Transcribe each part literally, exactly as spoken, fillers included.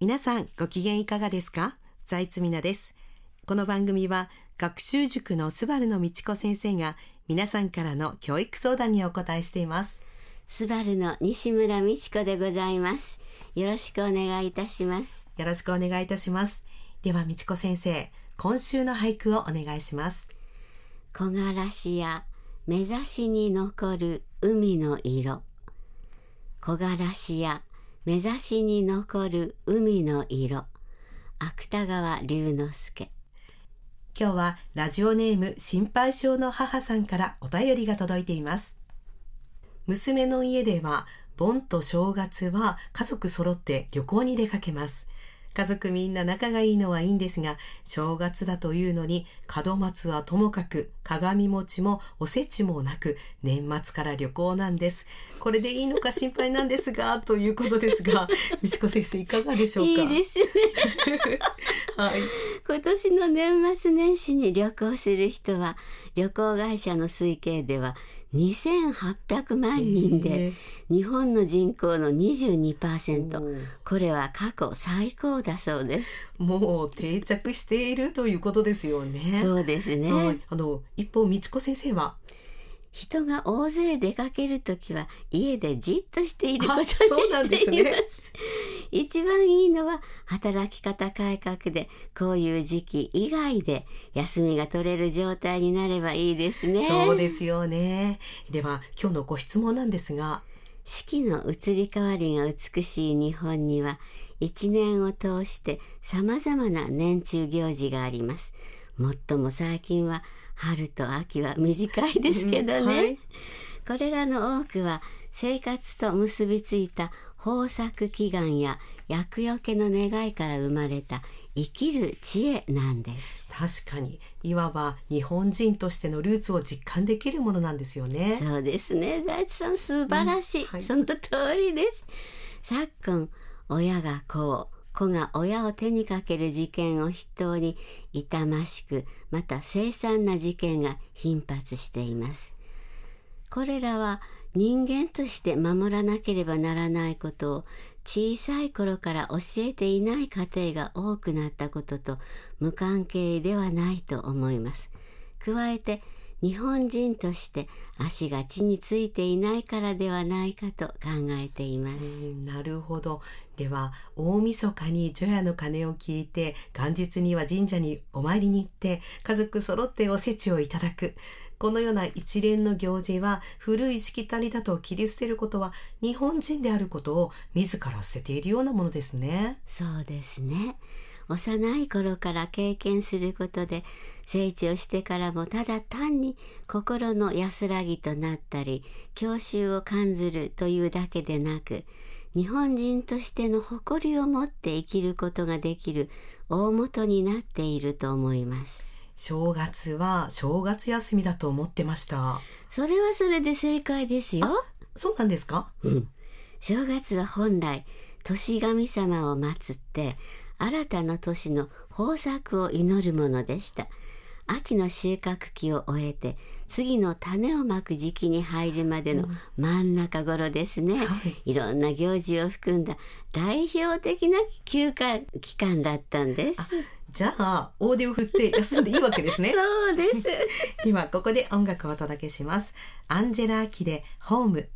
皆さんご機嫌いかがですか？財津美奈です。この番組は学習塾のスバルの道子先生が皆さんからの教育相談にお答えしています。 スバルの西村美智子でございます。よろしくお願いいたします。 よろしくお願いいたします。では美智子先生、今週の俳句をお願いします。 木枯らしや目指しに残る海の色。木枯らしや目指しに残る海の色。芥川龍之介。 今日はラジオネーム心配性の母さんからお便りが届いています。娘の家では盆と正月は家族揃って旅行に出かけます。家族みんな仲がいいのはいいんですが、正月だというのに門松はともかく鏡餅もおせちもなく年末から旅行なんです。これでいいのか心配なんですがということですが、美智子先生いかがでしょうか？ いいですねはい、今年の年末年始に旅行する人は旅行会社の推計ではにせんはっぴゃくまんにんで、えー、日本の人口の にじゅうにパーセント、これは過去最高だそうです。 もう定着しているということですよね。 そうですね、 はい、あの一方美智子先生は人が大勢出かけるときは家でじっとしていることにしています。 そうなんですね。 一番いいのは働き方改革でこういう時期以外で休みが取れる状態になればいいですね。 そうですよね。では今日のご質問なんですが、 四季の移り変わりが美しい日本には一年を通してさまざまな年中行事があります。もっとも最近は春と秋は短いですけどね、うんはい、これらの多くは生活と結びついた豊作祈願や厄除けの願いから生まれた生きる知恵なんです。 確かにいわば日本人としてのルーツを実感できるものなんですよね。 そうですね、財津さん素晴らしい、うんはい、その通りです。昨今親が子を子が親を手にかける事件を筆頭に痛ましくまた凄惨な事件が頻発しています。これらは人間として守らなければならないことを小さい頃から教えていない家庭が多くなったことと無関係ではないと思います。加えて日本人として足が地についていないからではないかと考えています。 うん、なるほど。では大晦日に除夜の鐘を聞いて元日には神社にお参りに行って家族揃っておせちをいただく、このような一連の行事は古いしきたりだと切り捨てることは日本人であることを自ら捨てているようなものですね。 そうですね、幼い頃から経験することで成長してからもただ単に心の安らぎとなったり郷愁を感ずるというだけでなく、日本人としての誇りを持って生きることができる大元になっていると思います。 正月は正月休みだと思ってました。 それはそれで正解ですよ。 そうなんですか？ うん、正月は本来年神様を祀って新たな年の豊作を祈るものでした。秋の収穫期を終えて次の種をまく時期に入るまでの真ん中頃ですね、うんはい、いろんな行事を含んだ代表的な休暇期間だったんです。 じゃあ大手を振って休んでいいわけですね。 そうですではここで音楽をお届けします。アンジェラ・アキでホーム。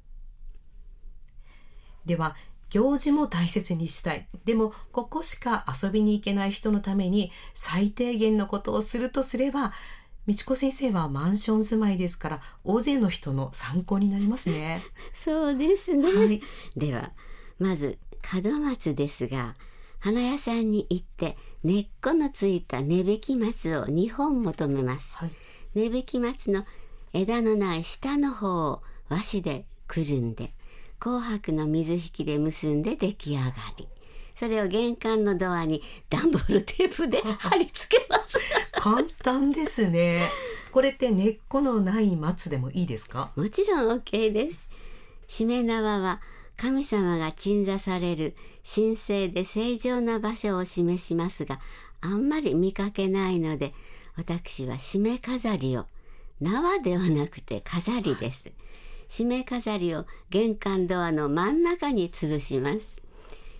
では行事も大切にしたい、でもここしか遊びに行けない人のために最低限のことをするとすれば、美智子先生はマンション住まいですから大勢の人の参考になりますね。 そうですね、 はい、 ではまず門松ですが、花屋さんに行って根っこのついた根引き松をにほん求めます、はい、根引き松の枝のない下の方を和紙でくるんで紅白の水引きで結んで出来上がり、それを玄関のドアに段ボールテープで貼り付けます簡単ですね。これって根っこのない松でもいいですか？ もちろん OK です。しめ縄は神様が鎮座される神聖で正常な場所を示しますが、あんまり見かけないので私はしめ飾りを、縄ではなくて飾りです。しめ飾りを玄関ドアの真ん中に吊るします。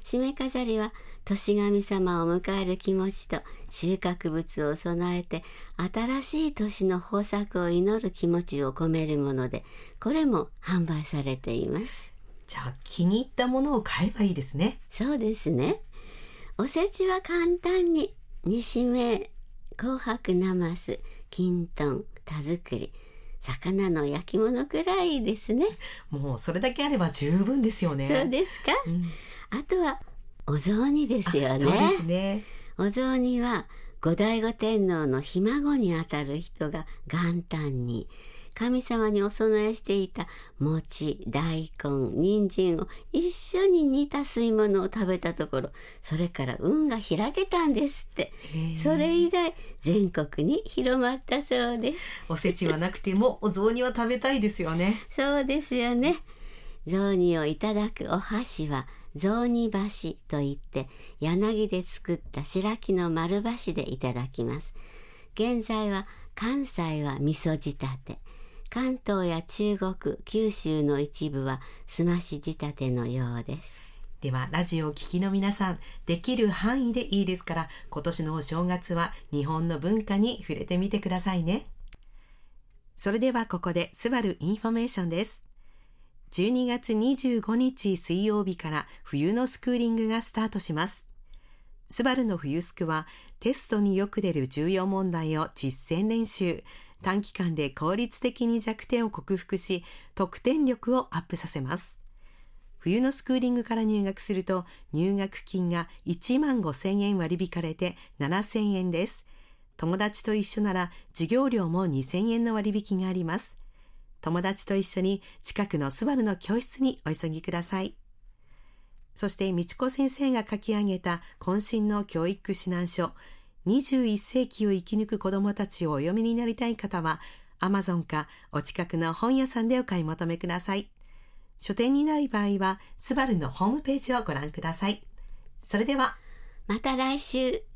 締め飾りは年神様を迎える気持ちと収穫物を備えて新しい年の豊作を祈る気持ちを込めるもので、これも販売されています。 じゃあ気に入ったものを買えばいいですね。 そうですね。おせちは簡単に煮しめ、紅白なます、きんとん、田作り、魚の焼き物くらいですね。 もうそれだけあれば十分ですよね。 そうですか、うん、あとはお雑煮ですよね。 そうですね。 お雑煮は後醍醐天皇のひ孫にあたる人が元旦に神様にお供えしていた餅、大根、人参を一緒に煮た吸い物を食べたところ、それから運が開けたんですって。それ以来全国に広まったそうです。 おせちはなくてもお雑煮は食べたいですよね。 そうですよね。雑煮をいただくお箸は雑煮箸といって、柳で作った白木の丸箸でいただきます。現在は関西は味噌仕立て、関東や中国、九州の一部はすまし仕立てのようです。 ではラジオを聴きの皆さん、できる範囲でいいですから、今年のお正月は日本の文化に触れてみてくださいね。それではここでスバルインフォメーションです。じゅうにがつにじゅうごにち水曜日から冬のスクーリングがスタートします。スバルの冬スクはテストによく出る重要問題を実践練習、短期間で効率的に弱点を克服し、得点力をアップさせます。冬のスクーリングから入学すると、入学金がいちまんごせんえん割り引かれてななせんえんです。友達と一緒なら授業料もにせんえんの割引があります。友達と一緒に近くのスバルの教室にお急ぎください。そして美智子先生が書き上げた渾身の教育指南書、にじゅういっせいきを生き抜く子どもたちをお読みになりたい方は Amazon かお近くの本屋さんでお買い求めください。書店にない場合はスバルのホームページをご覧ください。それではまた来週。